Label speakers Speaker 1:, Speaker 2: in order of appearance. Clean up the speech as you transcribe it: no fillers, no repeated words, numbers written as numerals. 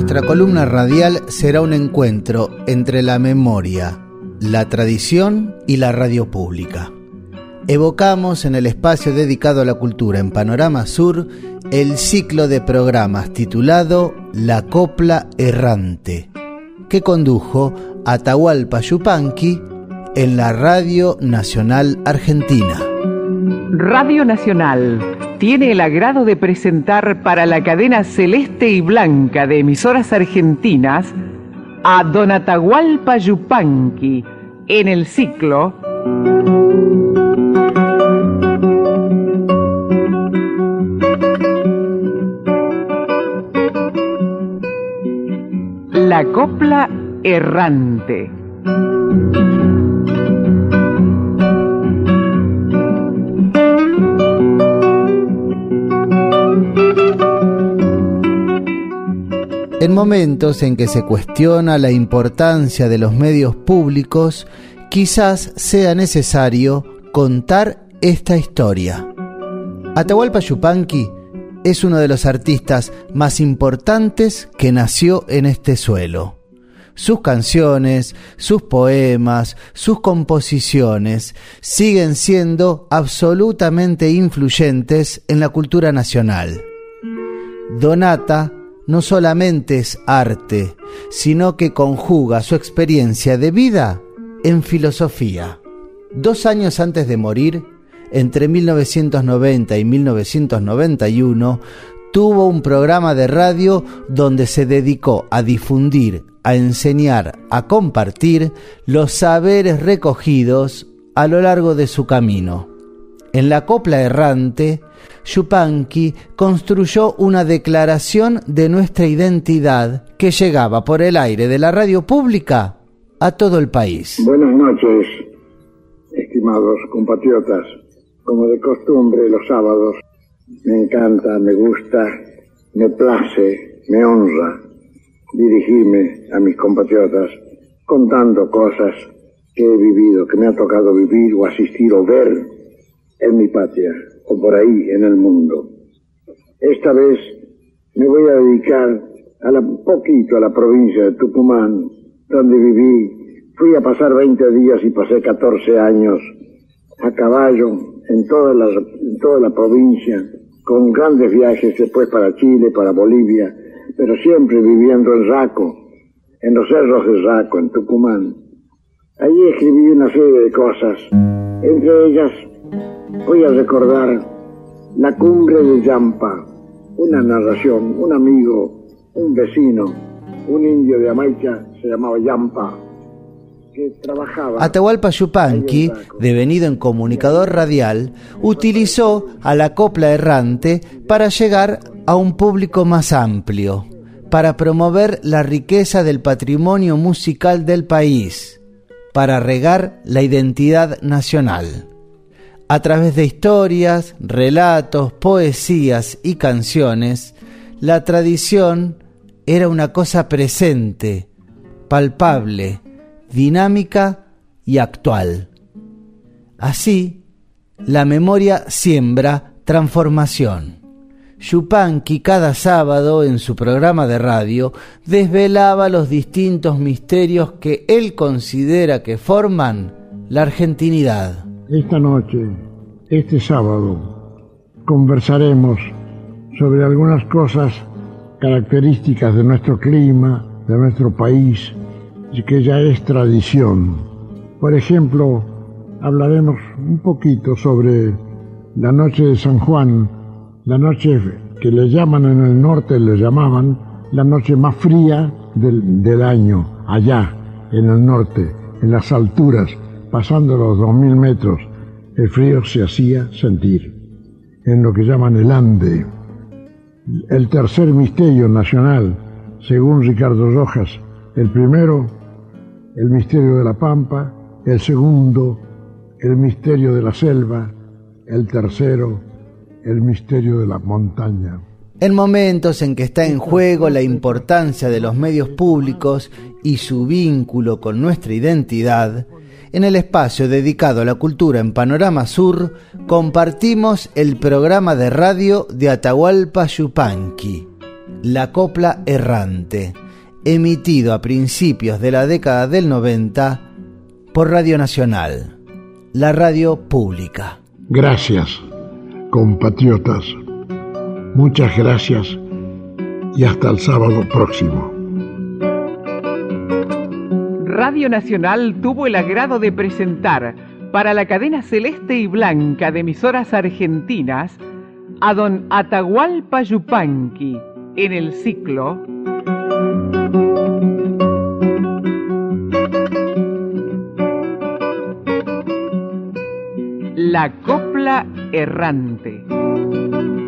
Speaker 1: nuestra columna radial será un encuentro entre la memoria, la tradición y la radio pública. Evocamos en el espacio dedicado a la cultura en Panorama Sur el ciclo de programas titulado La Copla Errante, que condujo Atahualpa Yupanqui en la Radio Nacional Argentina.
Speaker 2: Radio Nacional tiene el agrado de presentar para la cadena celeste y blanca de emisoras argentinas a don Atahualpa Yupanqui en el ciclo La Copla Errante.
Speaker 1: En momentos en que se cuestiona la importancia de los medios públicos, quizás sea necesario contar esta historia. Atahualpa Yupanqui es uno de los artistas más importantes que nació en este suelo. Sus canciones, sus poemas, sus composiciones siguen siendo absolutamente influyentes en la cultura nacional. Don Ata no solamente es arte, sino que conjuga su experiencia de vida en filosofía. 2 años antes de morir, entre 1990 y 1991, tuvo un programa de radio donde se dedicó a difundir, a enseñar, a compartir los saberes recogidos a lo largo de su camino. En La Copla Errante, Yupanqui construyó una declaración de nuestra identidad que llegaba por el aire de la radio pública a todo el país.
Speaker 3: Buenas noches, estimados compatriotas. Como de costumbre, los sábados me encanta, me gusta, me place, me honra dirigirme a mis compatriotas contando cosas que he vivido, que me ha tocado vivir o asistir o ver en mi patria o por ahí en el mundo. Esta vez me voy a dedicar poquito a la provincia de Tucumán, donde viví. Fui a pasar 20 días y pasé 14 años a caballo en toda la provincia, con grandes viajes después para Chile, para Bolivia, pero siempre viviendo en Raco, en los cerros de Raco, en Tucumán. Allí escribí una serie de cosas, entre ellas voy a recordar La Cumbre de Yampa, una narración, un amigo, un vecino, un indio de Amaicha, se llamaba Yampa, que trabajaba.
Speaker 1: Atahualpa Yupanqui, devenido en comunicador radial, utilizó a La Copla Errante para llegar a un público más amplio, para promover la riqueza del patrimonio musical del país, para regar la identidad nacional. A través de historias, relatos, poesías y canciones, la tradición era una cosa presente, palpable, dinámica y actual. Así, la memoria siembra transformación. Yupanqui cada sábado en su programa de radio desvelaba los distintos misterios que él considera que forman la argentinidad.
Speaker 4: Esta noche, este sábado, conversaremos sobre algunas cosas características de nuestro clima, de nuestro país, y que ya es tradición. Por ejemplo, hablaremos un poquito sobre la noche de San Juan, la noche que le llaman en el norte, le llamaban la noche más fría del año, allá en el norte, en las alturas, pasando los 2000 metros, el frío se hacía sentir, en lo que llaman el Ande. El tercer misterio nacional, según Ricardo Rojas, el primero, el misterio de la Pampa; el segundo, el misterio de la selva; el tercero, el misterio de la montaña.
Speaker 1: En momentos en que está en juego la importancia de los medios públicos y su vínculo con nuestra identidad, en el espacio dedicado a la cultura en Panorama Sur, compartimos el programa de radio de Atahualpa Yupanqui, La Copla Errante, emitido a principios de la década del 90 por Radio Nacional, la radio pública.
Speaker 4: Gracias, compatriotas. Muchas gracias y hasta el sábado próximo.
Speaker 2: Radio Nacional tuvo el agrado de presentar para la cadena Celeste y Blanca de emisoras argentinas a don Atahualpa Yupanqui en el ciclo La Copla Errante.